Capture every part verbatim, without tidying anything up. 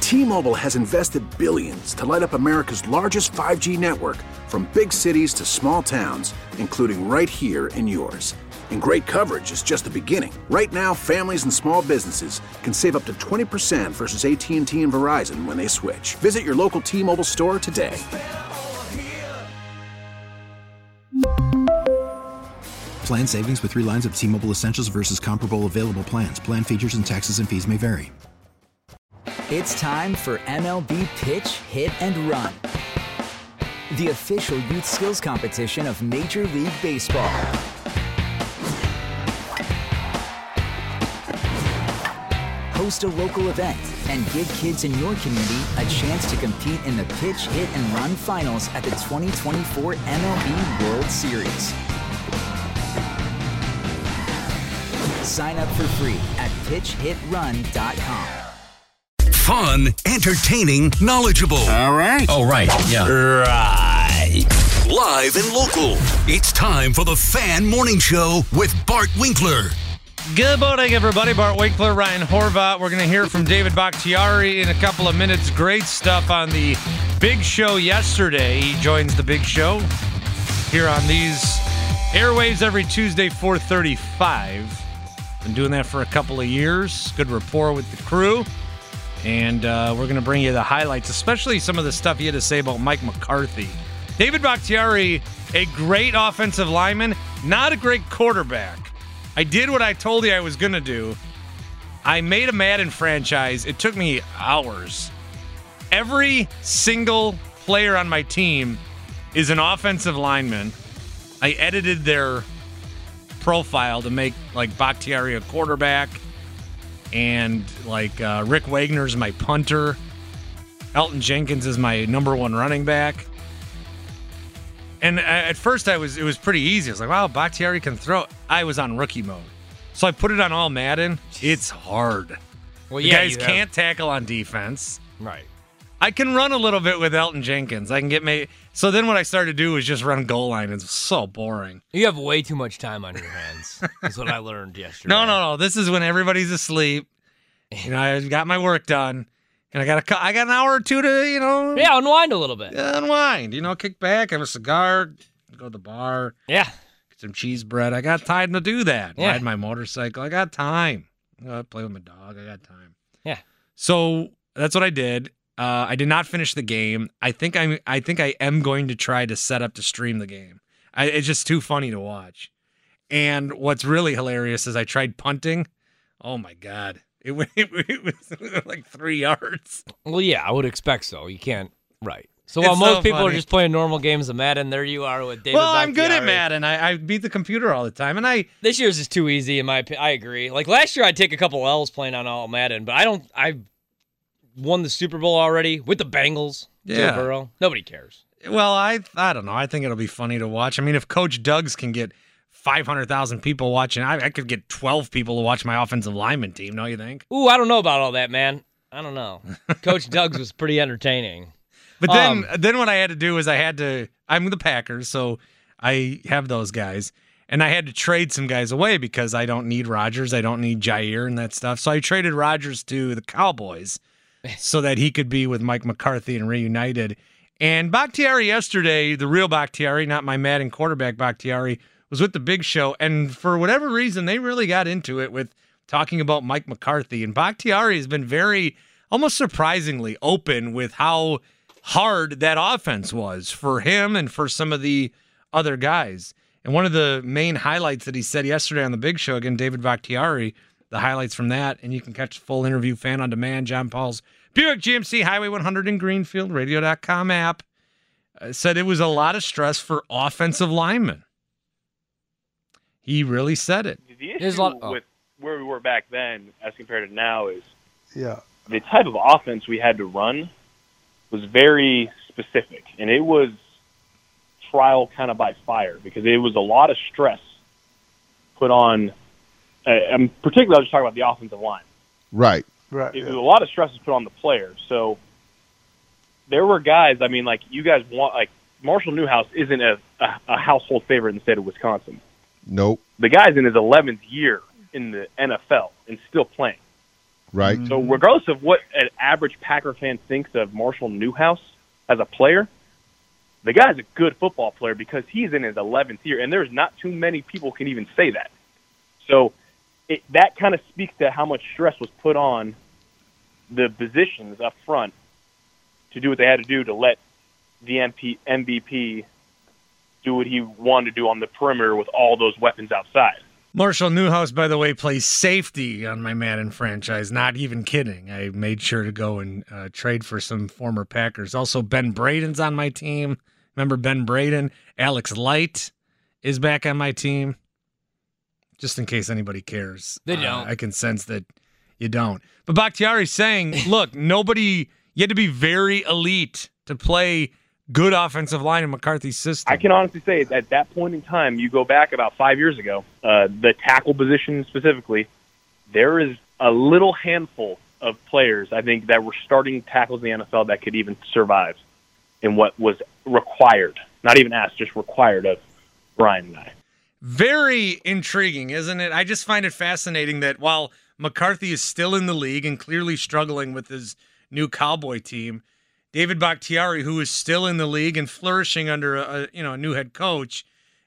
T-Mobile has invested billions to light up America's largest five G network, from big cities to small towns, including right here in yours. And great coverage is just the beginning. Right now, families and small businesses can save up to twenty percent versus A T and T and Verizon when they switch. Visit your local T-Mobile store today. Plan savings with three lines of T-Mobile Essentials versus comparable available plans. Plan features and taxes and fees may vary. It's time for M L B Pitch, Hit, and Run, the official youth skills competition of Major League Baseball. Host a local event and give kids in your community a chance to compete in the Pitch, Hit, and Run finals at the twenty twenty-four M L B World Series. Sign up for free at pitch hit run dot com. Fun, entertaining, knowledgeable. All right. Oh, right. Yeah. Right. Live and local. It's time for the Fan Morning Show with Bart Winkler. Good morning, everybody. Bart Winkler, Ryan Horvat. We're going to hear from David Bakhtiari in a couple of minutes. Great stuff on the Big Show yesterday. He joins the Big Show here on these airwaves every Tuesday, four thirty-five. Been doing that for a couple of years. Good rapport with the crew. And uh, we're going to bring you the highlights, especially some of the stuff he had to say about Mike McCarthy. David Bakhtiari, a great offensive lineman, not a great quarterback. I did what I told you I was going to do. I made a Madden franchise. It took me hours. Every single player on my team is an offensive lineman. I edited their profile to make, like, Bakhtiari a quarterback, and like uh, Rick Wagner's my punter. Elton Jenkins is my number one running back. And at first I was it was pretty easy. I was like, wow, Bakhtiari can throw. I was on rookie mode. So I put it on all Madden. It's hard. Well, the yeah, guys can't tackle on defense. Right. I can run a little bit with Elton Jenkins. I can get me. So then what I started to do was just run goal line. It's so boring. You have way too much time on your hands. That's what I learned yesterday. No, no, no. This is when everybody's asleep. You know, I got my work done, and I got a, I got an hour or two to, you know. Yeah, unwind a little bit. Unwind. You know, kick back, have a cigar, go to the bar. Yeah. Get some cheese bread. I got time to do that. Yeah. Ride my motorcycle. I got time. I play with my dog. I got time. Yeah. So that's what I did. Uh, I did not finish the game. I think I'm. I think I am going to try to set up to stream the game. I, it's just too funny to watch. And what's really hilarious is I tried punting. Oh my god, it, went, it was like three yards. Well, yeah, I would expect so. You can't. Right. So It's while most so people funny. are just playing normal games of Madden, there you are with David. Well, I'm good at Bakhtiari. Madden. I, I beat the computer all the time, and I. This year's is too easy in my opinion. I agree. Like last year, I'd take a couple L's playing on all Madden, but I don't. I've won the Super Bowl already with the Bengals. Yeah. Joe Burrow. Nobody cares. Well, I I don't know. I think it'll be funny to watch. I mean, if Coach Doug's can get five hundred thousand people watching, I, I could get twelve people to watch my offensive lineman team, don't you think? Ooh, I don't know about all that, man. I don't know. Coach Doug's was pretty entertaining. But then, Um, then what I had to do is I had to. I'm the Packers, so I have those guys, and I had to trade some guys away because I don't need Rodgers, I don't need Jair and that stuff. So I traded Rodgers to the Cowboys so that he could be with Mike McCarthy and reunited. And Bakhtiari yesterday, the real Bakhtiari, not my Madden quarterback Bakhtiari, was with the Big Show, and for whatever reason, they really got into it with talking about Mike McCarthy. And Bakhtiari has been very, almost surprisingly, open with how hard that offense was for him and for some of the other guys. And one of the main highlights that he said yesterday on the Big Show, again, David Bakhtiari, the highlights from that, and you can catch the full interview, Fan on Demand, John Paul's Buick G M C Highway one hundred in Greenfield, radio dot com app, uh, said it was a lot of stress for offensive linemen. He really said it. The There's issue a lot- oh. with where we were back then as compared to now is Yeah. the type of offense we had to run was very specific, and it was trial kind of by fire because it was a lot of stress put on. Uh, I'm particularly I'll just talk about the offensive line. Right. Right. It was a lot of stress was put on the players. So there were guys. I mean, like you guys want like Marshall Newhouse isn't a, a, a household favorite in the state of Wisconsin. Nope. The guy's in his eleventh year in the N F L and still playing. Right. So regardless of what an average Packer fan thinks of Marshall Newhouse as a player, the guy's a good football player because he's in his eleventh year, and there's not too many people can even say that. So it, that kind of speaks to how much stress was put on the positions up front to do what they had to do to let the M V P do what he wanted to do on the perimeter with all those weapons outside. Marshall Newhouse, by the way, plays safety on my Madden franchise. Not even kidding. I made sure to go and uh, trade for some former Packers. Also, Ben Braden's on my team. Remember Ben Braden? Alex Light is back on my team. Just in case anybody cares. They don't. Uh, I can sense that you don't. But Bakhtiari's saying, look, nobody, you had to be very elite to play good offensive line in McCarthy's system. I can honestly say at that point in time, you go back about five years ago, uh, the tackle position specifically, there is a little handful of players, I think, that were starting tackles in the N F L that could even survive in what was required, not even asked, just required of Brian and I. Very intriguing, isn't it? I just find it fascinating that while McCarthy is still in the league and clearly struggling with his new Cowboy team, David Bakhtiari, who is still in the league and flourishing under a, you know a new head coach,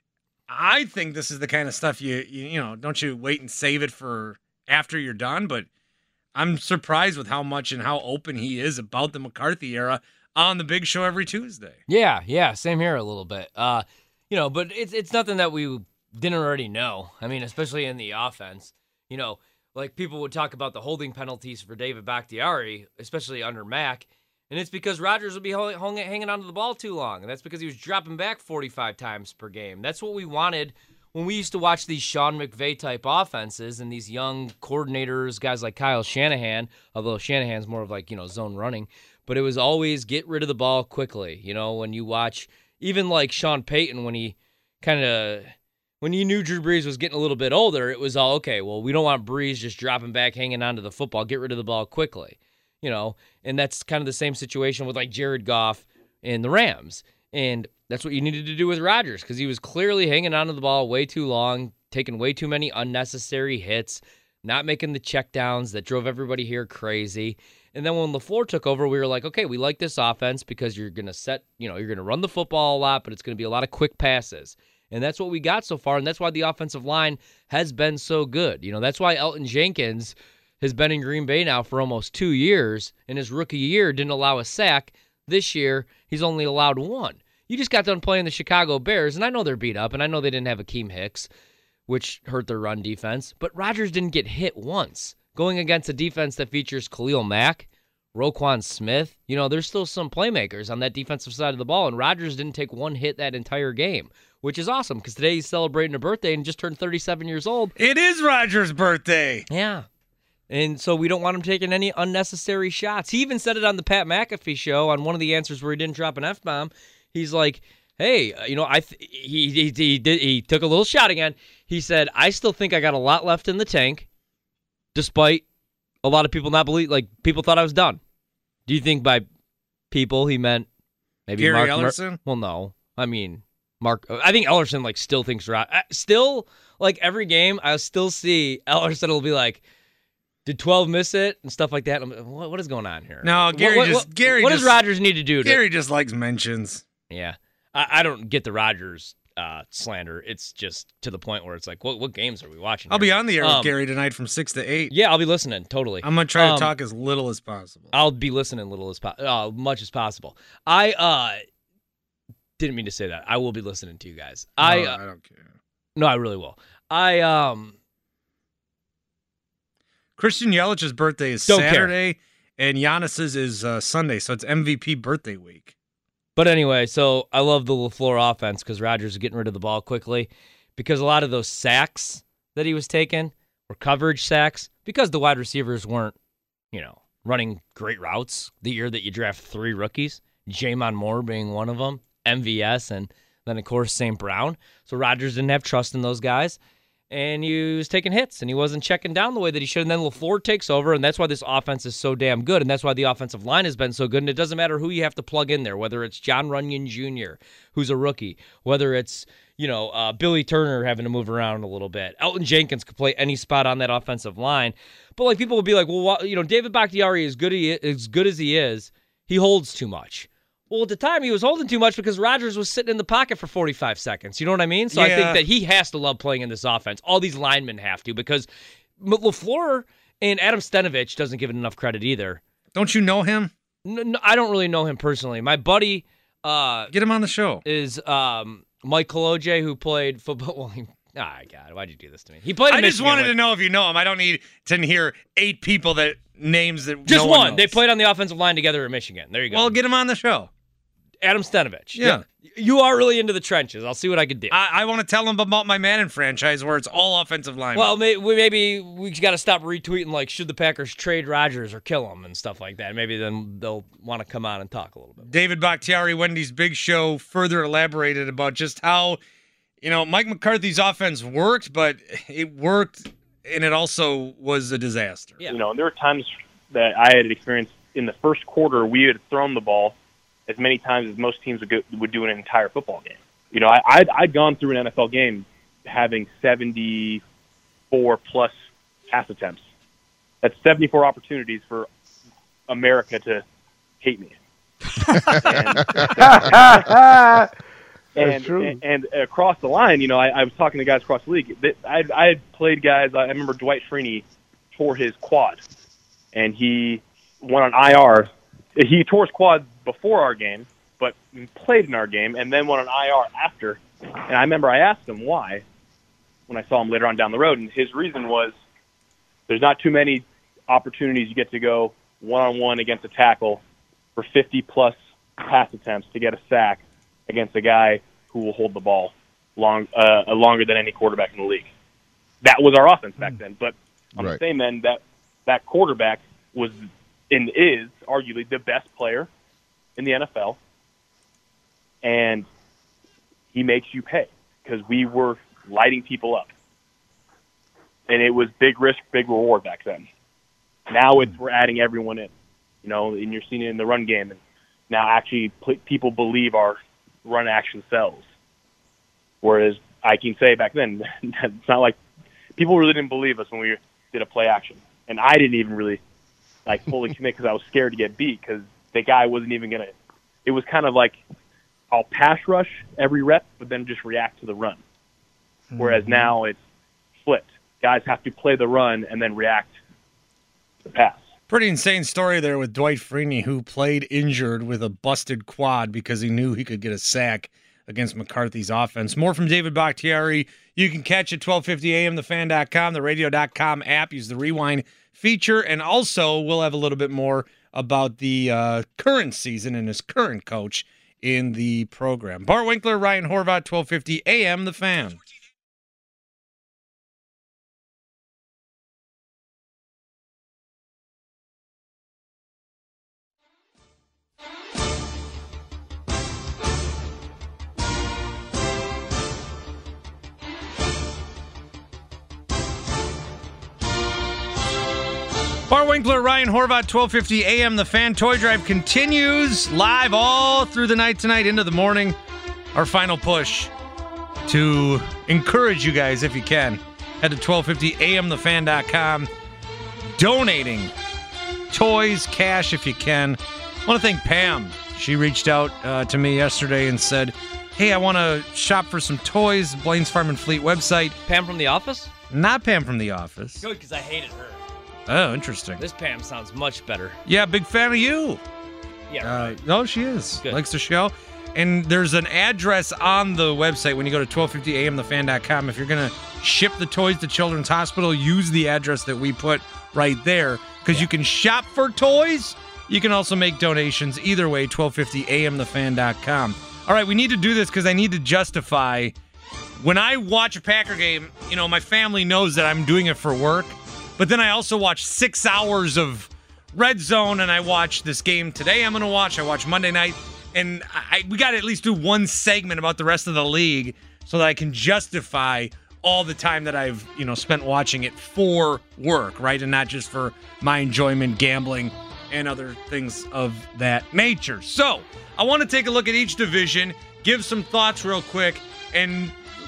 I think this is the kind of stuff you, you you know don't you wait and save it for after you're done. But I'm surprised with how much and how open he is about the McCarthy era on the Big Show every Tuesday. Yeah, yeah, same here a little bit. Uh, you know, but it's it's nothing that we didn't already know. I mean, especially in the offense, you know, like people would talk about the holding penalties for David Bakhtiari, especially under Mac. And it's because Rodgers would be hanging onto the ball too long. And that's because he was dropping back forty-five times per game. That's what we wanted when we used to watch these Sean McVay-type offenses and these young coordinators, guys like Kyle Shanahan, although Shanahan's more of like, you know, zone running. But it was always get rid of the ball quickly. You know, when you watch, even like Sean Payton, when he kind of, when you knew Drew Brees was getting a little bit older, it was all, okay, well, we don't want Brees just dropping back, hanging onto the football. Get rid of the ball quickly. You know, and that's kind of the same situation with like Jared Goff and the Rams. And that's what you needed to do with Rodgers because he was clearly hanging onto the ball way too long, taking way too many unnecessary hits, not making the checkdowns that drove everybody here crazy. And then when LaFleur took over, we were like, okay, we like this offense because you're going to set, you know, you're going to run the football a lot, but it's going to be a lot of quick passes. And that's what we got so far, and that's why the offensive line has been so good. You know, that's why Elton Jenkins has been in Green Bay now for almost two years, and his rookie year didn't allow a sack. This year, he's only allowed one. You just got done playing the Chicago Bears, and I know they're beat up, and I know they didn't have Akeem Hicks, which hurt their run defense, but Rodgers didn't get hit once. Going against a defense that features Khalil Mack, Roquan Smith, you know, there's still some playmakers on that defensive side of the ball, and Rodgers didn't take one hit that entire game, which is awesome, because today he's celebrating a birthday and just turned thirty-seven years old. It is Rodgers' birthday. Yeah. And so we don't want him taking any unnecessary shots. He even said it on the Pat McAfee show on one of the answers where he didn't drop an F-bomb. He's like, hey, you know, I th- he, he, he, did, he took a little shot again. He said, I still think I got a lot left in the tank, despite a lot of people not believe, like, people thought I was done. Do you think by people he meant maybe Gary Mark Ellerson? Mer- well, no. I mean, Mark, I think Ellerson, like, still thinks, still, like, every game, I still see Ellerson will be like, did twelve miss it and stuff like that? I'm, what, what is going on here? No, Gary what, just what, Gary. What just, does Rodgers need to do? To, Gary just likes mentions. Yeah, I, I don't get the Rodgers uh, slander. It's just to the point where it's like, what what games are we watching? I'll here? be on the air um, with Gary tonight from six to eight. Yeah, I'll be listening. Totally. I'm gonna try um, to talk as little as possible. I'll be listening little as po- uh, much as possible. I uh, didn't mean to say that. I will be listening to you guys. No, I uh, I don't care. No, I really will. I um. Christian Yelich's birthday is Don't Saturday, care. and Giannis's is uh, Sunday, so it's M V P birthday week. But anyway, so I love the LaFleur offense because Rodgers is getting rid of the ball quickly because a lot of those sacks that he was taking were coverage sacks because the wide receivers weren't, you know, running great routes the year that you draft three rookies, Jamon Moore being one of them, M V S, and then, of course, Saint Brown. So Rodgers didn't have trust in those guys. And he was taking hits, and he wasn't checking down the way that he should. And then LaFleur takes over, and that's why this offense is so damn good, and that's why the offensive line has been so good. And it doesn't matter who you have to plug in there, whether it's John Runyon Junior, who's a rookie, whether it's, you know, uh, Billy Turner having to move around a little bit. Elton Jenkins could play any spot on that offensive line. But, like, people will be like, well, what, you know, David Bakhtiari, as good, he, as good as he is, he holds too much. Well, at the time, he was holding too much because Rodgers was sitting in the pocket for forty-five seconds. You know what I mean? So yeah. I think that he has to love playing in this offense. All these linemen have to, because LaFleur and Adam Stenavich doesn't give it enough credit either. Don't you know him? No, no, I don't really know him personally. My buddy... Uh, Get him on the show. Is um, Mike Koloje, who played football. Well, he, ah, God, why'd you do this to me? He played. In I just Michigan, wanted like, to know if you know him. I don't need to hear eight people that names that just no one. one knows. They played on the offensive line together at Michigan. There you go. Well, get him on the show. Adam Stenavich. Yeah. You are really into the trenches. I'll see what I can do. I, I want to tell him about my Madden franchise where it's all offensive line. Well, may, we, maybe we got to stop retweeting, like, should the Packers trade Rodgers or kill him and stuff like that. Maybe then they'll want to come on and talk a little bit. David Bakhtiari, Wendy's Big Show, further elaborated about just how, you know, Mike McCarthy's offense worked, but it worked and it also was a disaster. Yeah. You know, and there were times that I had experienced in the first quarter, we had thrown the ball as many times as most teams would, go, would do in an entire football game. You know, I, I'd, I'd gone through an N F L game having seventy-four plus pass attempts. That's seventy-four opportunities for America to hate me. and, and, and, and across the line, you know, I, I was talking to guys across the league. I, I had played guys. I remember Dwight Freeney tore his quad, and he went on I R. He tore his quad before our game, but played in our game, and then went on I R after. And I remember I asked him why when I saw him later on down the road, and his reason was there's not too many opportunities you get to go one-on-one against a tackle for fifty-plus pass attempts to get a sack against a guy who will hold the ball long uh, longer than any quarterback in the league. That was our offense back then. But on right. the same end, that, that quarterback was and is arguably the best player in the N F L, and he makes you pay because we were lighting people up. And it was big risk, big reward back then. Now it's we're adding everyone in, you know, and you're seeing it in the run game. And now actually people believe our run action sells. Whereas I can say back then, it's not like people really didn't believe us when we did a play action. And I didn't even really like fully commit because I was scared to get beat because the guy wasn't even going to – it was kind of like I'll pass rush every rep but then just react to the run. Mm-hmm. Whereas now it's flipped. Guys have to play the run and then react to the pass. Pretty insane story there with Dwight Freeney, who played injured with a busted quad because he knew he could get a sack against McCarthy's offense. More from David Bakhtiari. You can catch at twelve fifty a m the fan dot com, the radio dot com app. Use the rewind feature. And also, we'll have a little bit more about the uh, current season and his current coach in the program. Bart Winkler, Ryan Horvat, twelve fifty a m The Fan. Bart Winkler, Ryan Horvat, twelve fifty a m The Fan. Toy Drive continues live all through the night tonight into the morning. Our final push to encourage you guys, if you can, head to twelve fifty a m the fan dot com. Donating toys, cash, if you can. I want to thank Pam. She reached out uh, to me yesterday and said, hey, I want to shop for some toys. Blaine's Farm and Fleet website. Pam from The Office? Not Pam from The Office. Good, because I hated her. Oh, interesting. This Pam sounds much better. Yeah, big fan of you. Yeah, uh, right. No, she is. Good. Likes the show. And there's an address on the website when you go to twelve fifty a m the fan dot com. If you're going to ship the toys to Children's Hospital, use the address that we put right there because yeah. you can shop for toys. You can also make donations. Either way, twelve fifty a m the fan dot com. All right, we need to do this because I need to justify. When I watch a Packer game, you know, my family knows that I'm doing it for work. But then I also watch six hours of Red Zone, and I watch this game today I'm going to watch. I watch Monday night. And I, we got to at least do one segment about the rest of the league so that I can justify all the time that I've, you know, spent watching it for work, right? And not just for my enjoyment, gambling, and other things of that nature. So I want to take a look at each division, give some thoughts real quick, and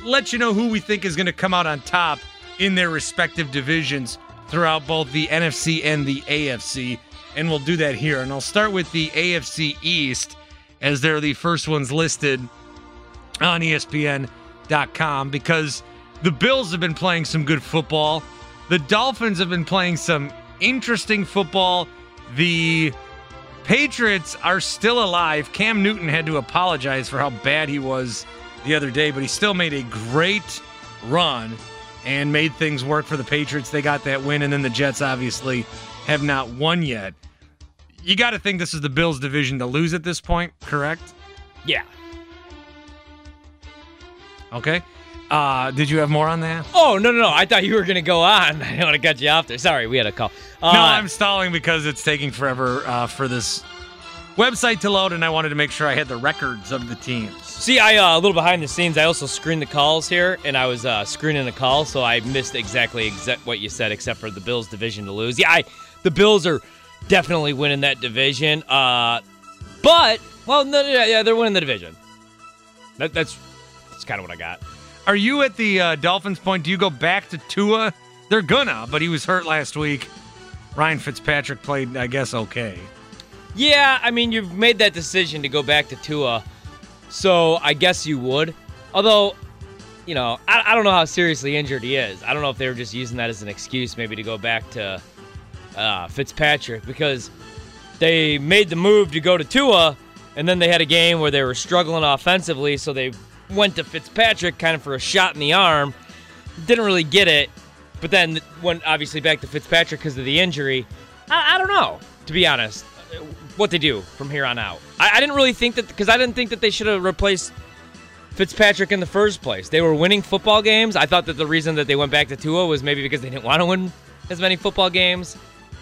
let you know who we think is going to come out on top in their respective divisions throughout both the N F C and the A F C. And we'll do that here. And I'll start with the A F C East, as they're the first ones listed on E S P N dot com, because the Bills have been playing some good football. The Dolphins have been playing some interesting football. The Patriots are still alive. Cam Newton had to apologize for how bad he was the other day, but he still made a great run and made things work for the Patriots. They got that win, and then the Jets obviously have not won yet. You got to think this is the Bills' division to lose at this point, correct? Yeah. Okay. Uh, did you have more on that? Oh, no, no, no. I thought you were going to go on. I don't want to cut you off there. Sorry, we had a call. Uh, no, I'm stalling because it's taking forever uh, for this website to load, and I wanted to make sure I had the records of the teams. See, I uh, a little behind the scenes, I also screened the calls here, and I was uh, screening a call, so I missed exactly exa- what you said, except for the Bills' division to lose. Yeah, I, the Bills are definitely winning that division. Uh, but, well, no, yeah, yeah, they're winning the division. That, that's that's kind of what I got. Are you at the uh, Dolphins point? Do you go back to Tua? They're gonna, but he was hurt last week. Ryan Fitzpatrick played, I guess, okay. Yeah, I mean, you've made that decision to go back to Tua, so I guess you would. Although, you know, I, I don't know how seriously injured he is. I don't know if they were just using that as an excuse maybe to go back to uh, Fitzpatrick, because they made the move to go to Tua, and then they had a game where they were struggling offensively, so they went to Fitzpatrick kind of for a shot in the arm. Didn't really get it, but then went obviously back to Fitzpatrick because of the injury. I, I don't know, to be honest, what they do from here on out. I, I didn't really think that, because I didn't think that they should have replaced Fitzpatrick in the first place. They were winning football games. I thought that the reason that they went back to Tua was maybe because they didn't want to win as many football games.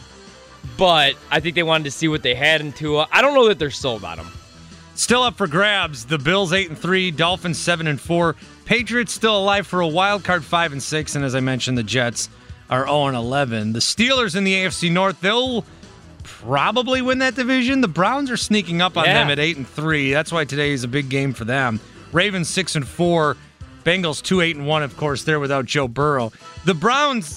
But I think they wanted to see what they had in Tua. I don't know that they're sold on him. Still up for grabs. The Bills eight and three, Dolphins seven and four, Patriots still alive for a wild card five and six, and as I mentioned, the Jets are oh and eleven. The Steelers in the A F C North, they'll probably win that division. The Browns are sneaking up on yeah. them at eight and three. That's why today is a big game for them. Ravens six and four, Bengals two eight and one. Of course, they're without Joe Burrow. The Browns,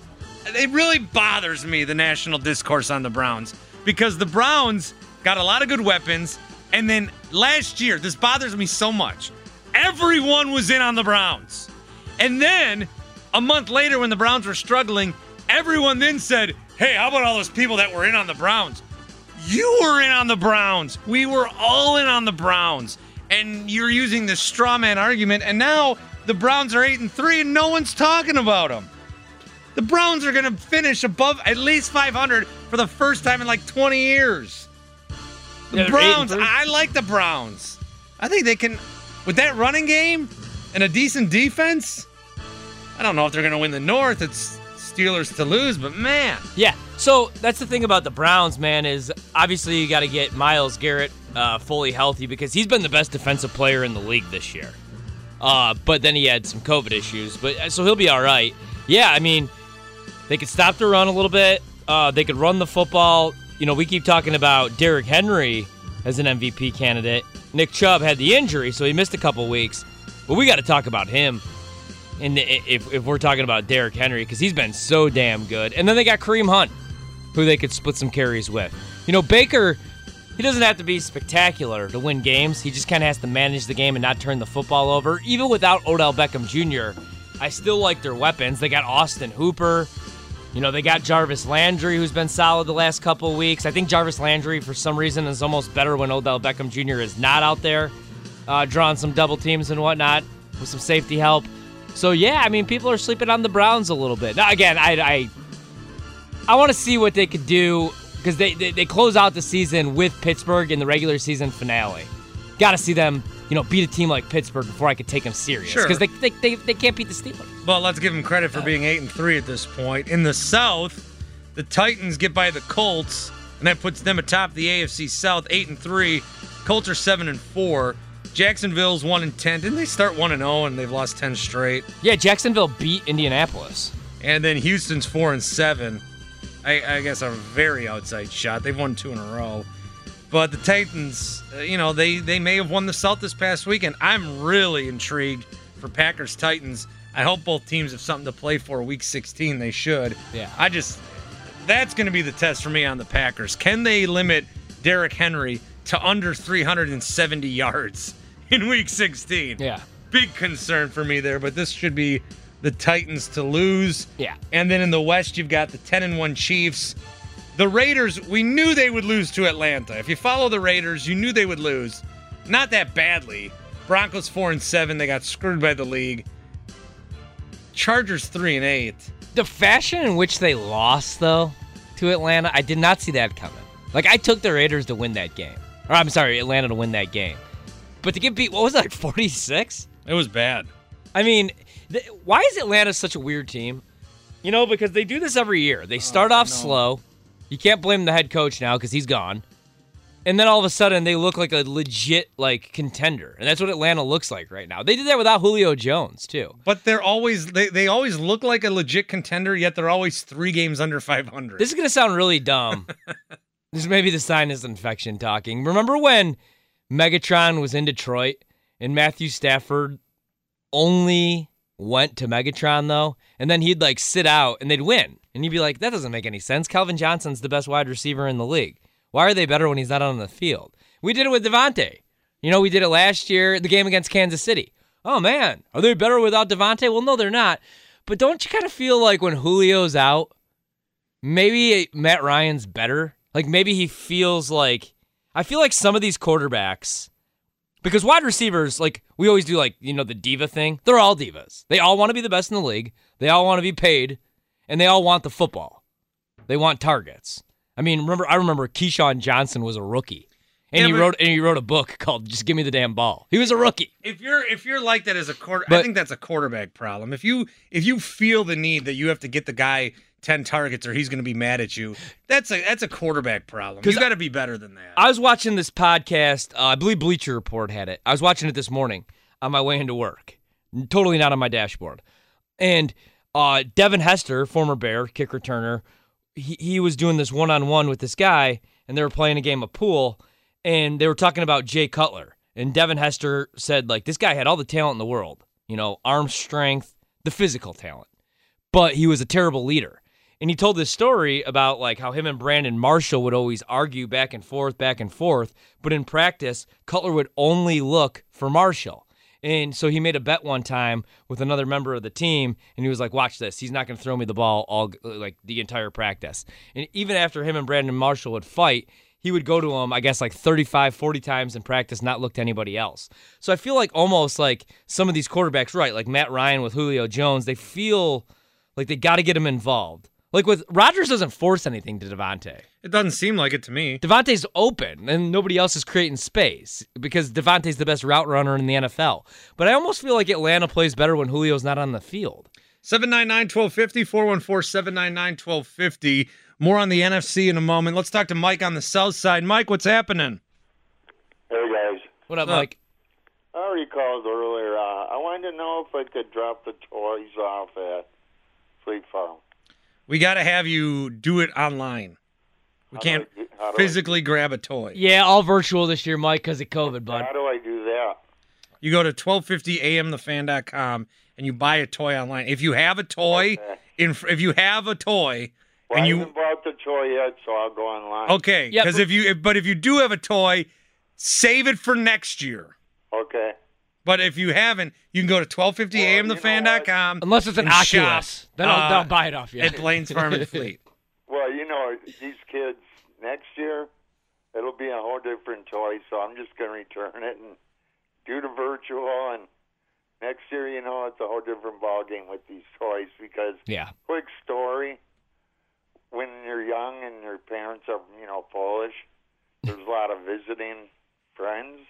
it really bothers me, the national discourse on the Browns, because the Browns got a lot of good weapons. And then last year, this bothers me so much, everyone was in on the Browns. And then a month later when the Browns were struggling, everyone then said, hey, how about all those people that were in on the Browns? You were in on the Browns. We were all in on the Browns. And you're using this straw man argument, and now the Browns are eight and three and no one's talking about them. The Browns are going to finish above at least five hundred for the first time in like twenty years. The Yeah, Browns, I like the Browns. I think they can, with that running game and a decent defense, I don't know if they're going to win the North. It's Steelers to lose, but man. Yeah, so that's the thing about the Browns, man, is obviously you got to get Myles Garrett uh, fully healthy because he's been the best defensive player in the league this year. Uh, but then he had some COVID issues, but so he'll be all right. Yeah, I mean, they could stop the run a little bit. Uh, they could run the football. You know, we keep talking about Derrick Henry as an M V P candidate. Nick Chubb had the injury, so he missed a couple weeks. But we got to talk about him and if, if we're talking about Derrick Henry, because he's been so damn good. And then they got Kareem Hunt, who they could split some carries with. You know, Baker, he doesn't have to be spectacular to win games. He just kind of has to manage the game and not turn the football over. Even without Odell Beckham Junior, I still like their weapons. They got Austin Hooper. You know, they got Jarvis Landry, who's been solid the last couple of weeks. I think Jarvis Landry, for some reason, is almost better when Odell Beckham Junior is not out there, uh, drawing some double teams and whatnot with some safety help. So, yeah, I mean, people are sleeping on the Browns a little bit. Now, again, I I, I want to see what they could do, because they, they, they close out the season with Pittsburgh in the regular season finale. Got to see them, you know, beat a team like Pittsburgh before I could take them serious. Sure. Because they, they, they, they can't beat the Steelers. Well, let's give them credit for being eight and three at this point. In the South, the Titans get by the Colts, and that puts them atop the A F C South, eight and three. Colts are seven and four. Jacksonville's one and ten. Didn't they start one and zero and they've lost ten straight? Yeah, Jacksonville beat Indianapolis. And then Houston's four and seven. I, I guess a very outside shot. They've won two in a row. But the Titans, uh, you know, they, they may have won the South this past weekend. I'm really intrigued for Packers Titans. I hope both teams have something to play for week sixteen. They should. Yeah. I just that's going to be the test for me on the Packers. Can they limit Derrick Henry to under three hundred seventy yards in week sixteen? Yeah. Big concern for me there, but this should be the Titans to lose. Yeah. And then in the West, you've got the ten and one Chiefs. The Raiders, we knew they would lose to Atlanta. If you follow the Raiders, you knew they would lose. Not that badly. Broncos four and seven. They got screwed by the league. Chargers three and eight. The fashion in which they lost, though, to Atlanta, I did not see that coming. Like, I took the Raiders to win that game. Or, I'm sorry, Atlanta to win that game. But to get beat, what was it, like forty-six? It was bad. I mean, th- why is Atlanta such a weird team? You know, because they do this every year. They start oh, off no. slow. You can't blame the head coach now because he's gone. And then all of a sudden, they look like a legit, like, contender. And that's what Atlanta looks like right now. They did that without Julio Jones, too. But they're always they, they always look like a legit contender, yet they're always three games under five hundred. This is going to sound really dumb. This may be the sinus infection talking. Remember when Megatron was in Detroit and Matthew Stafford only went to Megatron, though? And then he'd, like, sit out and they'd win. And you'd be like, that doesn't make any sense. Calvin Johnson's the best wide receiver in the league. Why are they better when he's not on the field? We did it with Devontae. You know, we did it last year, the game against Kansas City. Oh, man, are they better without Devontae? Well, no, they're not. But don't you kind of feel like when Julio's out, maybe Matt Ryan's better? Like maybe he feels like, I feel like some of these quarterbacks, because wide receivers, like we always do like, you know, the diva thing. They're all divas. They all want to be the best in the league. They all want to be paid. And they all want the football. They want targets. I mean, remember, I remember Keyshawn Johnson was a rookie. And Yeah, he but- wrote and he wrote a book called Just Give Me the Damn Ball. He was a rookie. If you're if you're like that as a quarter, I But- think that's a quarterback problem. If you if you feel the need that you have to get the guy ten targets or he's going to be mad at you, that's a that's a quarterback problem. You got to be better than that. I was watching this podcast. Uh, I believe Bleacher Report had it. I was watching it this morning on my way into work. Totally not on my dashboard. And uh, Devin Hester, former Bear, kick returner, he, he was doing this one-on-one with this guy, and they were playing a game of pool, and they were talking about Jay Cutler. And Devin Hester said, like, this guy had all the talent in the world. You know, arm strength, the physical talent. But he was a terrible leader. And he told this story about like how him and Brandon Marshall would always argue back and forth, back and forth. But in practice, Cutler would only look for Marshall. And so he made a bet one time with another member of the team, and he was like, watch this. He's not going to throw me the ball all like the entire practice. And even after him and Brandon Marshall would fight, he would go to him, I guess, like thirty-five, forty times in practice, not look to anybody else. So I feel like almost like some of these quarterbacks, right, like Matt Ryan with Julio Jones, they feel like they got to get him involved. Like with Rodgers doesn't force anything to Devontae. It doesn't seem like it to me. Devontae's open, and nobody else is creating space because Devontae's the best route runner in the N F L. But I almost feel like Atlanta plays better when Julio's not on the field. seven nine nine, one two five zero, four one four, seven nine nine, one two five zero. More on the N F C in a moment. Let's talk to Mike on the south side. Mike, what's happening? Hey, guys. What up, What's up? Mike? I already called earlier. Uh, I wanted to know if I could drop the toys off at Fleet Farm. We got to have you do it online. We How can't do I do- how do I physically grab a toy. Yeah, all virtual this year, Mike, because of COVID, bud. How do I do that? You go to twelve fifty a m the fan dot com and you buy a toy online. If you have a toy, Okay. in if you have a toy, Well, and I you haven't bought the toy yet, so I'll go online. okay, Yeah, because but- if you if, but if you do have a toy, save it for next year. Okay. But if you haven't, you can go to twelve fifty a m the fan dot com. Unless it's an and shop, Oculus. Then I'll, uh, then I'll buy it off you. at Blaine's Farm and Fleet. Well, you know, these kids, next year, it'll be a whole different toy, so I'm just going to return it and do the virtual. And next year, you know, it's a whole different ballgame with these toys because, Yeah. quick story, when you're young and your parents are, you know, Polish, there's a lot of visiting friends,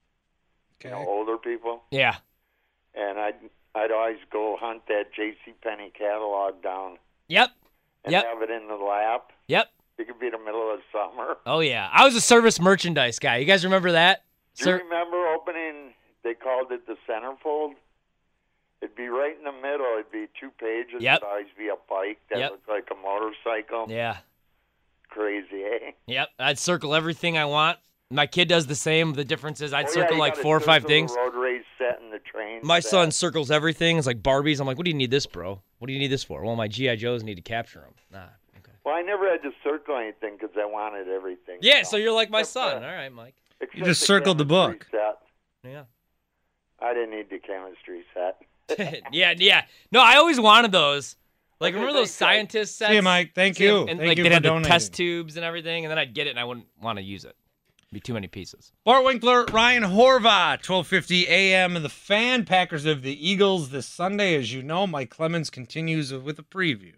you know, older people. Yeah. And I'd, I'd always go hunt that JCPenney catalog down Yep. and Yep. have it in the lap. Yep. It could be the middle of summer. Oh, yeah. I was a service merchandise guy. You guys remember that? Do Sir- you remember opening, they called it the centerfold? It'd be right in the middle. It'd be two pages. Yep. It'd always be a bike that Yep. looked like a motorcycle. Yeah. Crazy, eh? Yep. I'd circle everything I want. My kid does the same. The difference is I'd Oh, yeah, circle you like got a four or five Sizzle things. road race set in the the train. My that. son circles everything. It's like Barbies. I'm like, what do you need this, bro? What do you need this for? Well, my G I. Joes need to capture them. Nah. Okay. Well, I never had to circle anything because I wanted everything. Yeah, you know? so you're like my Except, son. uh, All right, Mike. You just circled the book. Set. Yeah. I didn't need the chemistry set. yeah, yeah. No, I always wanted those. Like, Okay, remember those thanks, guys. scientist sets? See you, Mike. Thank See 'em? you. And Thank like you they for had the donating. test tubes and everything, and then I'd get it and I wouldn't want to use it. It'd be too many pieces. Bart Winkler, Ryan Horvath, twelve fifty a.m. The Fan, Packers of the Eagles this Sunday. As you know, Mike Clemens continues with a preview.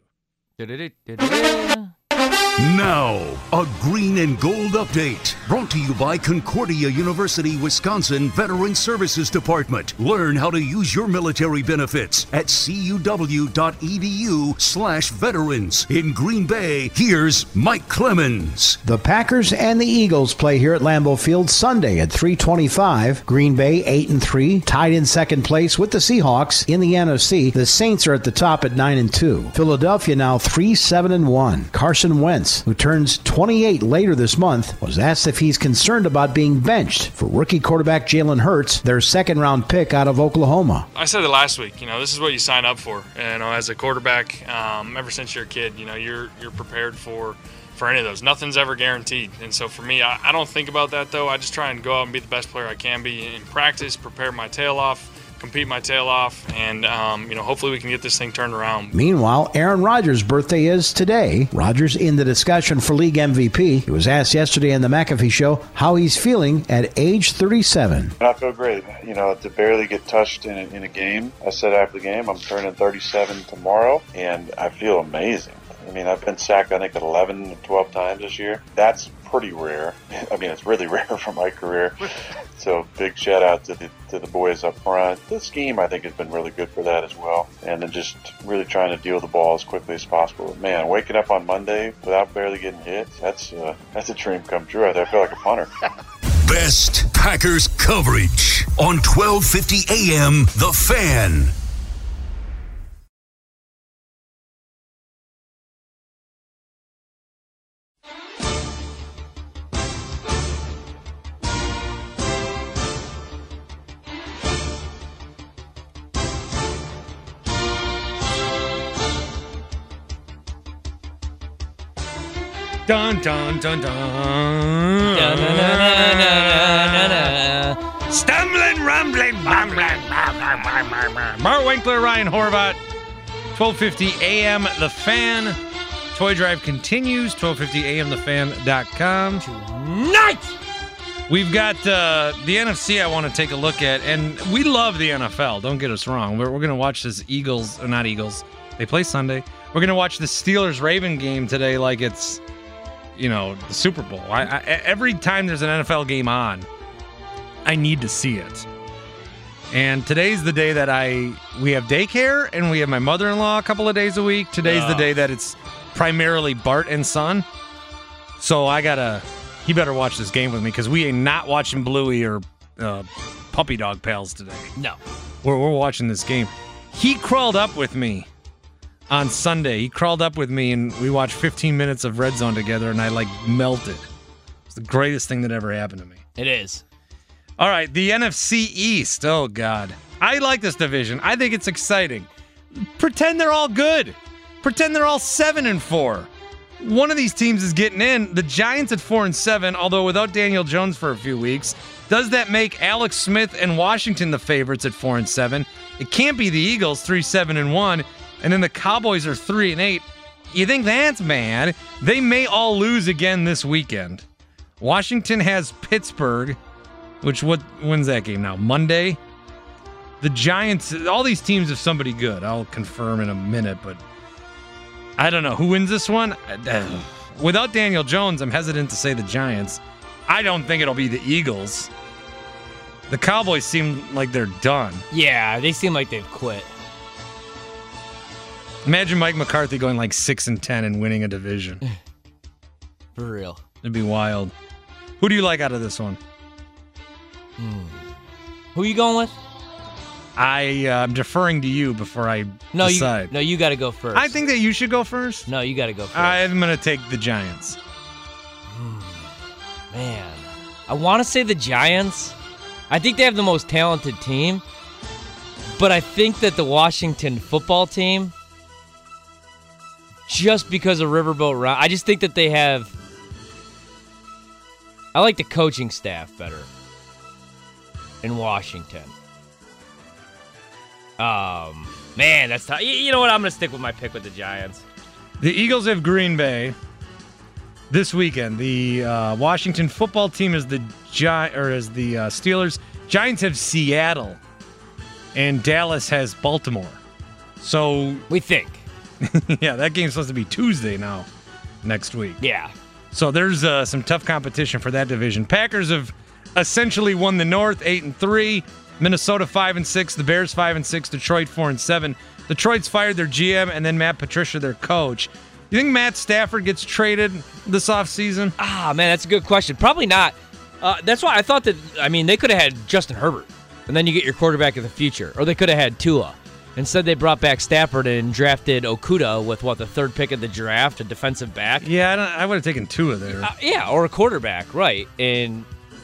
Now, a green and gold update brought to you by Concordia University, Wisconsin Veteran Services Department. Learn how to use your military benefits at cuw.edu slash veterans. In Green Bay, here's Mike Clemens. The Packers and the Eagles play here at Lambeau Field Sunday at three twenty-five. Green Bay eight and three, tied in second place with the Seahawks in the N F C. The Saints are at the top at nine and two. Philadelphia now three seven and one. Carson Wentz, who turns twenty-eight later this month, was asked if he's concerned about being benched for rookie quarterback Jalen Hurts, their second-round pick out of Oklahoma. I said it last week. You know, this is what you sign up for. You know, as a quarterback, um, ever since you're a kid, you know, you're you're prepared for for any of those. Nothing's ever guaranteed. And so for me, I, I don't think about that though. I just try and go out and be the best player I can be in practice, prepare my tail off, compete my tail off, and um, you know, hopefully we can get this thing turned around. Meanwhile, Aaron Rodgers' birthday is today. Rodgers in the discussion for league M V P. He was asked yesterday on the McAfee Show how he's feeling at age thirty-seven. I feel great. You know, to barely get touched in a, in a game. I said after the game, I'm turning thirty-seven tomorrow, and I feel amazing. I mean, I've been sacked, I think, eleven, twelve times this year. That's pretty rare. I mean, it's really rare for my career. So big shout out to the to the boys up front. The scheme, I think, has been really good for that as well. And then just really trying to deal with the ball as quickly as possible. Man, waking up on Monday without barely getting hit, that's, uh, that's a dream come true. I feel like a punter. Best Packers coverage on twelve fifty a.m. The Fan. Dun, dun, dun, dun. Stumbling, rumbling, bumbling. Bart Winkler, Ryan Horvath, twelve fifty a.m. The Fan. Toy Drive continues, twelve fifty a m the fan dot com. Tonight! We've got uh, the N F C I want to take a look at, and we love the N F L, don't get us wrong. We're, we're going to watch this Eagles, or not Eagles, they play Sunday. We're going to watch the Steelers-Raven game today like it's, you know, the Super Bowl. I, I, every time there's an N F L game on, I need to see it. And today's the day that I we have daycare, and we have my mother-in-law a couple of days a week. Today's oh. the day that it's primarily Bart and Son. So I gotta, he better watch this game with me because we ain't not watching Bluey or uh, Puppy Dog Pals today. No, we're we're watching this game. He crawled up with me on Sunday. He crawled up with me, and we watched fifteen minutes of Red Zone together, and I, like, melted. It's the greatest thing that ever happened to me. It is. All right, the N F C East. Oh, God. I like this division. I think it's exciting. Pretend they're all good. Pretend they're all seven and four. One of these teams is getting in. The Giants at four and seven, although without Daniel Jones for a few weeks. Does that make Alex Smith and Washington the favorites at four and seven? It can't be the Eagles, three seven and one. And then the Cowboys are three and eight. You think that's bad? They may all lose again this weekend. Washington has Pittsburgh, which what when's that game now? Monday? The Giants, all these teams have somebody good. I'll confirm in a minute, but I don't know. Who wins this one? Without Daniel Jones, I'm hesitant to say the Giants. I don't think it'll be the Eagles. The Cowboys seem like they're done. Yeah, they seem like they've quit. Imagine Mike McCarthy going like six and ten and winning a division. For real. It'd be wild. Who do you like out of this one? Hmm. Who are you going with? I, uh, I'm deferring to you before I no, decide. You, no, you got to go first. I think that you should go first. No, you got to go first. I'm going to take the Giants. Hmm. Man, I want to say the Giants. I think they have the most talented team, But I think that the Washington football team, just because of Riverboat Ron, I just think that they have. I like the coaching staff better in Washington. Um, man, that's tough. You know what? I'm going to stick with my pick with the Giants. The Eagles have Green Bay this weekend. The uh, Washington football team is the Gi- or is the uh, Steelers. Giants have Seattle, and Dallas has Baltimore. So we think, yeah, that game's supposed to be Tuesday now, next week. Yeah. So there's uh, some tough competition for that division. Packers have essentially won the North, eight and three. Minnesota five and six. The Bears five and six. Detroit four and seven. Detroit's fired their G M and then Matt Patricia, their coach. You think Matt Stafford gets traded this offseason? Ah, man, that's a good question. Probably not. Uh, that's why I thought that, I mean, they could have had Justin Herbert, and then you get your quarterback of the future. Or they could have had Tua. Instead, they brought back Stafford and drafted Okudah with, what, the third pick of the draft, a defensive back? Yeah, I, don't, I would have taken Tua there. Uh, yeah, or a quarterback, right. And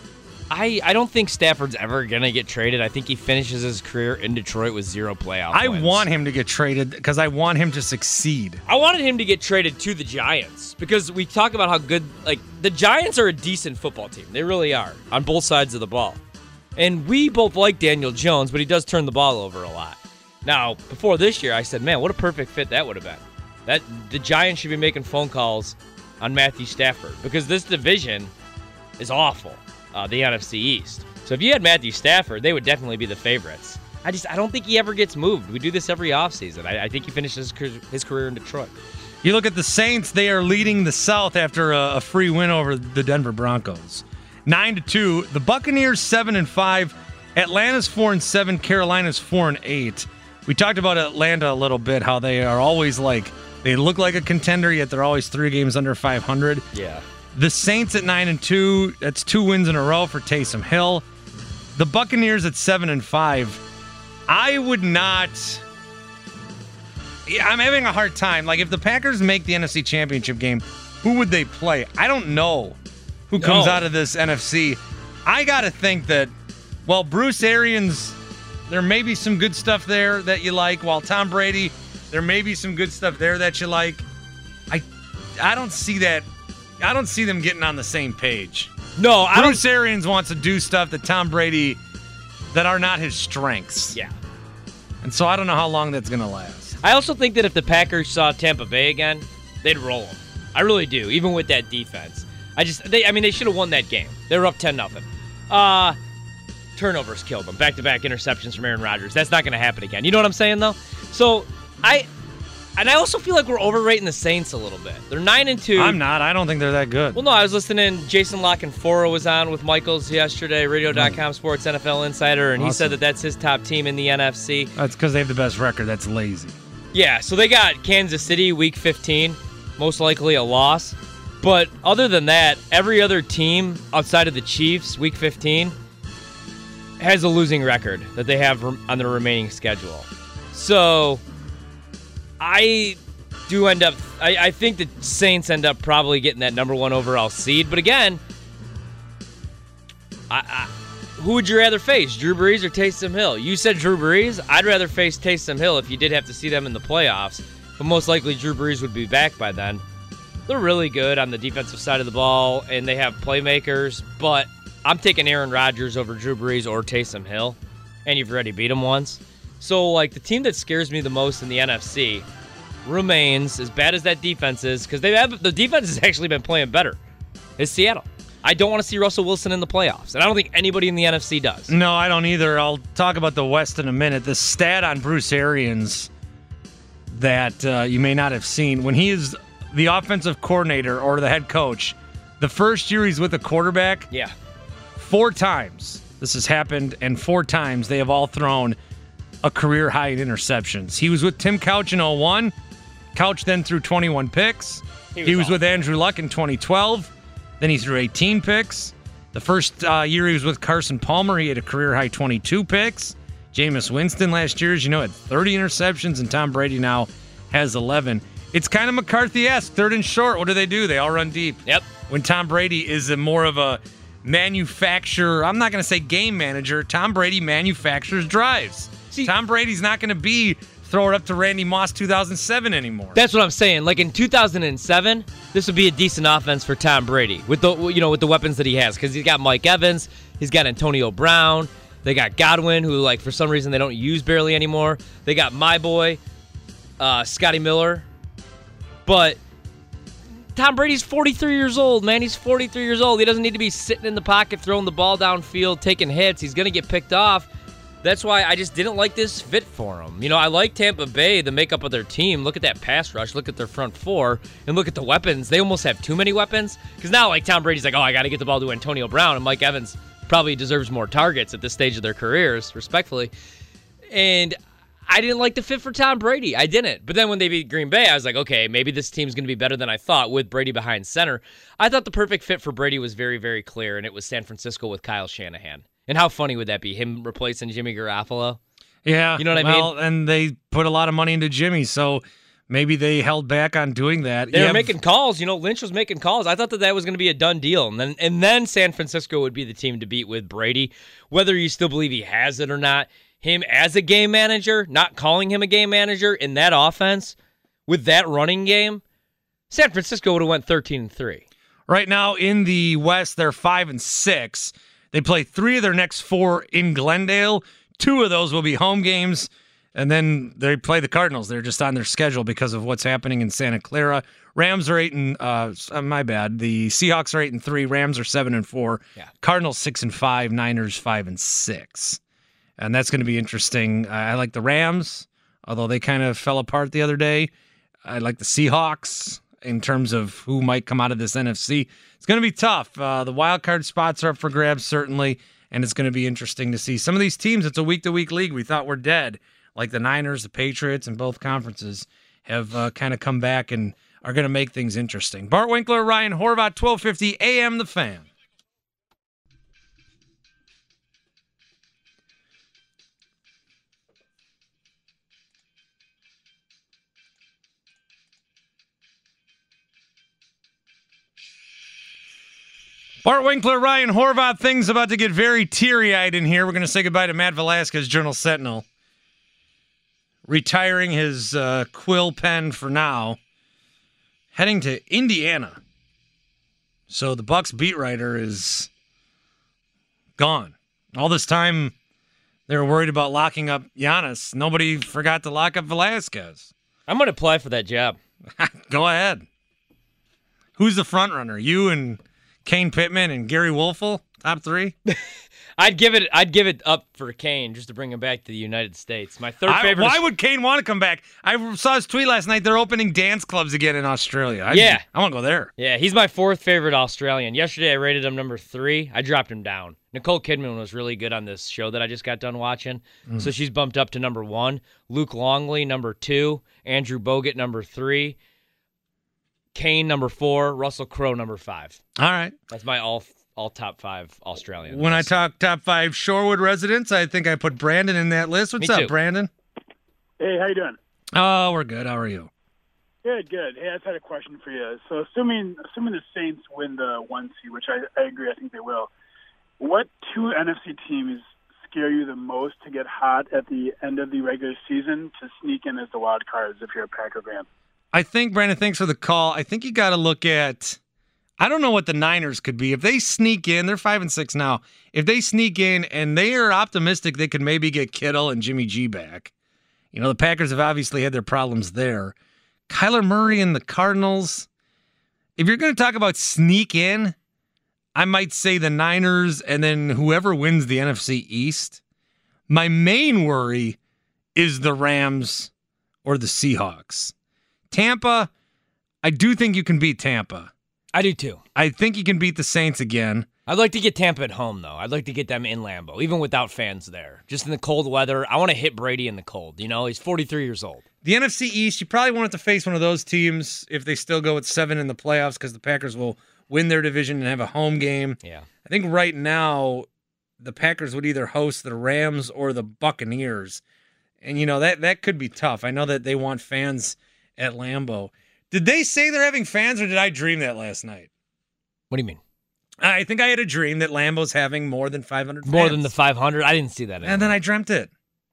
I I don't think Stafford's ever going to get traded. I think he finishes his career in Detroit with zero playoff I wins. want him to get traded because I want him to succeed. I wanted him to get traded to the Giants because we talk about how good, like, the Giants are a decent football team. They really are on both sides of the ball. And we both like Daniel Jones, but he does turn the ball over a lot. Now, before this year, I said, man, what a perfect fit that would have been. That the Giants should be making phone calls on Matthew Stafford because this division is awful, uh, the N F C East. So if you had Matthew Stafford, they would definitely be the favorites. I just I don't think he ever gets moved. We do this every offseason. I, I think he finishes his career in Detroit. You look at the Saints, they are leading the South after a, a free win over the Denver Broncos. nine to two. The Buccaneers seven and five. Atlanta's four and seven. Carolina's four and eight. We talked about Atlanta a little bit, how they are always like, they look like a contender, yet they're always three games under five hundred. Yeah. The Saints at nine and two. That's two wins in a row for Taysom Hill. The Buccaneers at seven and five. I would not. Yeah, I'm having a hard time. Like, if the Packers make the N F C Championship game, who would they play? I don't know who comes No. out of this N F C. I got to think that, well, Bruce Arians, there may be some good stuff there that you like, while Tom Brady, there may be some good stuff there that you like. I I don't see that. I don't see them getting on the same page. No, I Bruce don't. Arians wants to do stuff that Tom Brady, that are not his strengths. Yeah. And so I don't know how long that's going to last. I also think that if the Packers saw Tampa Bay again, they'd roll them. I really do, even with that defense. I just, they, I mean, they should have won that game. They were up ten nothing. Uh, turnovers killed them. Back-to-back interceptions from Aaron Rodgers. That's not going to happen again. You know what I'm saying, though? So, I, and I also feel like we're overrating the Saints a little bit. They're nine and two. I'm not. I don't think they're that good. Well, no, I was listening. Jason Lockenfora was on with Michaels yesterday, radio dot com Sports N F L Insider, and he Awesome. said that that's his top team in the N F C. That's because they have the best record. That's lazy. Yeah, so they got Kansas City week fifteen, most likely a loss. But other than that, every other team outside of the Chiefs, week fifteen, has a losing record that they have on their remaining schedule. So I do end up, I, I think the Saints end up probably getting that number one overall seed. But again, I, I, who would you rather face, Drew Brees or Taysom Hill? You said Drew Brees. I'd rather face Taysom Hill if you did have to see them in the playoffs. But most likely Drew Brees would be back by then. They're really good on the defensive side of the ball, and they have playmakers. But I'm taking Aaron Rodgers over Drew Brees or Taysom Hill, and you've already beat him once. So, like, the team that scares me the most in the N F C remains, as bad as that defense is, because they have the defense has actually been playing better, is Seattle. I don't want to see Russell Wilson in the playoffs, and I don't think anybody in the N F C does. No, I don't either. I'll talk about the West in a minute. The stat on Bruce Arians that uh, you may not have seen, when he is the offensive coordinator or the head coach, the first year he's with a quarterback, yeah, four times this has happened, and four times they have all thrown a career high in interceptions. He was with Tim Couch in oh one. Couch then threw twenty-one picks. He was, he was with Andrew Luck in twenty twelve. Then he threw eighteen picks. The first uh, year he was with Carson Palmer, he had a career high twenty-two picks. Jameis Winston last year, as you know, had thirty interceptions, and Tom Brady now has eleven. It's kind of McCarthy-esque. Third and short, what do they do? They all run deep. Yep. When Tom Brady is a more of a manufacturer, I'm not going to say game manager, Tom Brady manufactures drives. See, Tom Brady's not going to be throw it up to Randy Moss two thousand seven anymore. That's what I'm saying. Like in two thousand seven, this would be a decent offense for Tom Brady with the you know with the weapons that he has, because he's got Mike Evans, he's got Antonio Brown, they got Godwin, who like for some reason they don't use barely anymore. They got my boy, uh, Scotty Miller, but Tom Brady's forty-three years old, man. He's forty-three years old. He doesn't need to be sitting in the pocket throwing the ball downfield, taking hits. He's gonna get picked off. That's why I just didn't like this fit for him. You know, I like Tampa Bay, the makeup of their team. Look at that pass rush. Look at their front four. And look at the weapons. They almost have too many weapons. Because now, like, Tom Brady's like, oh, I got to get the ball to Antonio Brown. And Mike Evans probably deserves more targets at this stage of their careers, respectfully. And I didn't like the fit for Tom Brady. I didn't. But then when they beat Green Bay, I was like, okay, maybe this team's going to be better than I thought with Brady behind center. I thought the perfect fit for Brady was very, very clear, and it was San Francisco with Kyle Shanahan. And how funny would that be, him replacing Jimmy Garoppolo? Yeah. You know what I well, mean? And they put a lot of money into Jimmy, so maybe they held back on doing that. They you were have, making calls. You know, Lynch was making calls. I thought that that was going to be a done deal. And then, and then San Francisco would be the team to beat with Brady. Whether you still believe he has it or not, him as a game manager, not calling him a game manager in that offense, with that running game, San Francisco would have went thirteen and three. Right now in the West, they're five and six. They play three of their next four in Glendale. Two of those will be home games, and then they play the Cardinals. They're just on their schedule because of what's happening in Santa Clara. Rams are eight and uh, my bad. The Seahawks are eight and three. Rams are seven and four. Yeah. Cardinals six and five. Niners five and six. And that's going to be interesting. I like the Rams, although they kind of fell apart the other day. I like the Seahawks in terms of who might come out of this N F C. It's going to be tough. Uh, the wild card spots are up for grabs, certainly, and it's going to be interesting to see. Some of these teams, it's a week-to-week league. We thought were dead, like the Niners, the Patriots, and both conferences have uh, kind of come back and are going to make things interesting. Bart Winkler, Ryan Horvat, twelve fifty A M The Fan. Bart Winkler, Ryan Horvat, things about to get very teary-eyed in here. We're going to say goodbye to Matt Velasquez, Journal Sentinel. Retiring his uh, quill pen for now. Heading to Indiana. So the Bucks beat writer is gone. All this time, they were worried about locking up Giannis. Nobody forgot to lock up Velasquez. I'm going to apply for that job. Go ahead. Who's the front runner? You and Kane Pittman and Gary Wolfel, top three. I'd give it. I'd give it up for Kane just to bring him back to the United States. My third I, favorite. Why is, would Kane want to come back? I saw his tweet last night. They're opening dance clubs again in Australia. I, yeah, I want to go there. Yeah, he's my fourth favorite Australian. Yesterday I rated him number three. I dropped him down. Nicole Kidman was really good on this show that I just got done watching, mm. so she's bumped up to number one. Luke Longley number two. Andrew Bogut number three. Kane number four. Russell Crowe number five. All right, that's my all. All top five Australian. When list. I talk top five Shorewood residents, I think I put Brandon in that list. What's Me up, too. Brandon? Hey, how you doing? Oh, we're good. How are you? Good, good. Hey, I just had a question for you. So, assuming assuming the Saints win the one seed, which I, I agree, I think they will. What two N F C teams scare you the most to get hot at the end of the regular season to sneak in as the wild cards if you're a Packer fan? I think, Brandon, thanks for the call. I think you got to look at. I don't know what the Niners could be. If they sneak in, they're five and six now. If they sneak in and they are optimistic they could maybe get Kittle and Jimmy G back. You know, the Packers have obviously had their problems there. Kyler Murray and the Cardinals. If you're going to talk about sneak in, I might say the Niners and then whoever wins the N F C East. My main worry is the Rams or the Seahawks. Tampa, I do think you can beat Tampa. I do too. I think you can beat the Saints again. I'd like to get Tampa at home, though. I'd like to get them in Lambeau, even without fans there. Just in the cold weather. I want to hit Brady in the cold. You know, he's forty-three years old. The N F C East, you probably won't have to face one of those teams if they still go with seven in the playoffs because the Packers will win their division and have a home game. Yeah. I think right now the Packers would either host the Rams or the Buccaneers. And, you know, that, that could be tough. I know that they want fans at Lambeau. Did they say they're having fans, or did I dream that last night? What do you mean? I think I had a dream that Lambeau's having more than five hundred fans. More than the five hundred? I didn't see that anymore. And then I dreamt it.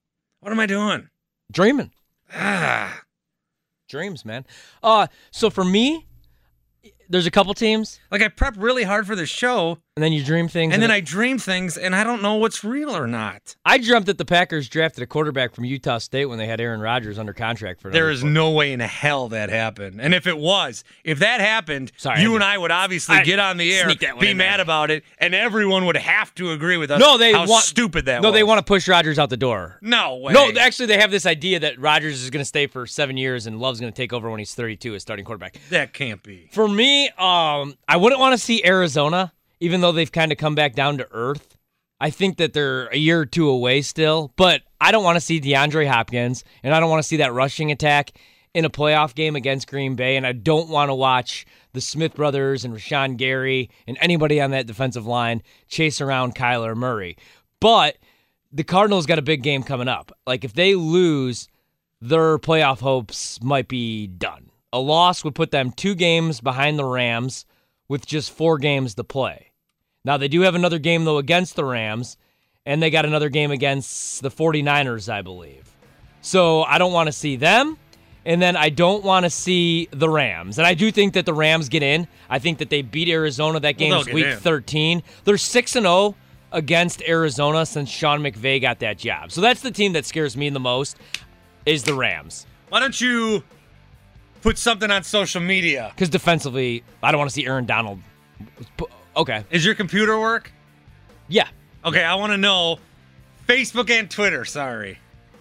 What am I doing? Dreaming. Ah. Dreams, man. Uh, so for me, there's a couple teams. Like, I prep really hard for the show. And then you dream things. And, and then it, I dream things, and I don't know what's real or not. I dreamt that the Packers drafted a quarterback from Utah State when they had Aaron Rodgers under contract for There is foot. no way in hell that happened. And if it was, if that happened, Sorry, you I and I would obviously I get on the air, be mad there. about it, and everyone would have to agree with us no, they how want, stupid that no, was. No, they want to push Rodgers out the door. No way. No, actually, they have this idea that Rodgers is going to stay for seven years and Love's going to take over when he's thirty-two as starting quarterback. That can't be. For me, um, I wouldn't want to see Arizona, even though they've kind of come back down to earth. I think that they're a year or two away still, but I don't want to see DeAndre Hopkins, and I don't want to see that rushing attack in a playoff game against Green Bay, and I don't want to watch the Smith brothers and Rashawn Gary and anybody on that defensive line chase around Kyler Murray. But the Cardinals got a big game coming up. Like, if they lose, their playoff hopes might be done. A loss would put them two games behind the Rams with just four games to play. Now, they do have another game, though, against the Rams, and they got another game against the 49ers, I believe. So I don't want to see them, and then I don't want to see the Rams. And I do think that the Rams get in. I think that they beat Arizona. That game Well, was they'll week get in. thirteen. They're six and oh against Arizona since Sean McVay got that job. So that's the team that scares me the most, is the Rams. Why don't you put something on social media? Because defensively, I don't want to see Aaron Donald. Okay. Is your computer work? Yeah. Okay, I want to know, Facebook and Twitter, sorry.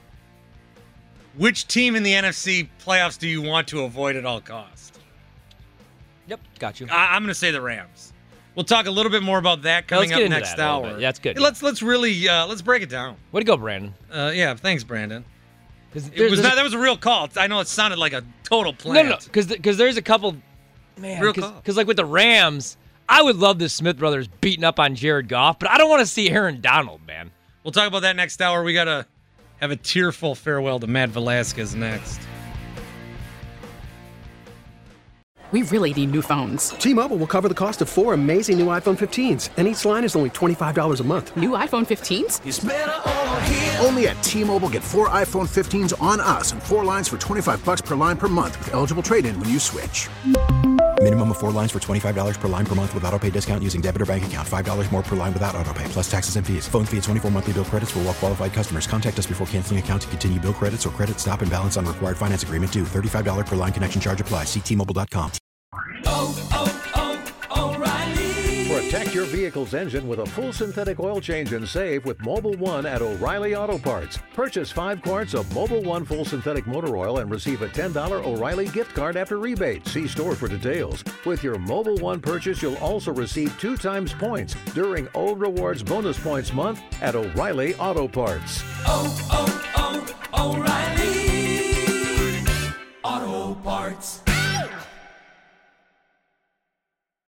Which team in the N F C playoffs do you want to avoid at all costs? Yep, got you. I- I'm going to say the Rams. We'll talk a little bit more about that coming Let's get up into next that a little hour. bit. That's good. Let's let's really uh, let's break it down. Way to go, Brandon. Uh, yeah, thanks, Brandon. It there- was there's not, a- that was a real call. I know it sounded like a total No, plant. no, because because there's a couple, man, Real because like with the Rams, I would love the Smith brothers beating up on Jared Goff, but I don't want to see Aaron Donald, man. We'll talk about that next hour. We got to have a tearful farewell to Matt Velasquez next. We really need new phones. T-Mobile will cover the cost of four amazing new iPhone fifteens, and each line is only twenty-five dollars a month. New iPhone fifteens? It's better over here. Only at T-Mobile, get four iPhone fifteens on us and four lines for twenty-five bucks per line per month with eligible trade-in when you switch. Minimum of four lines for twenty-five dollars per line per month with autopay discount using debit or bank account. five dollars more per line without autopay, plus taxes and fees. Phone fee at twenty-four monthly bill credits for well-qualified customers. Contact us before canceling account to continue bill credits or credit stop and balance on required finance agreement due. thirty-five dollars per line connection charge applies. See T Mobile dot com. Protect your vehicle's engine with a full synthetic oil change and save with Mobile One at O'Reilly Auto Parts. Purchase five quarts of Mobile One full synthetic motor oil and receive a ten dollars O'Reilly gift card after rebate. See store for details. With your Mobile One purchase, you'll also receive two times points during O Rewards Bonus Points Month at O'Reilly Auto Parts. Oh, oh, oh, O'Reilly Auto Parts.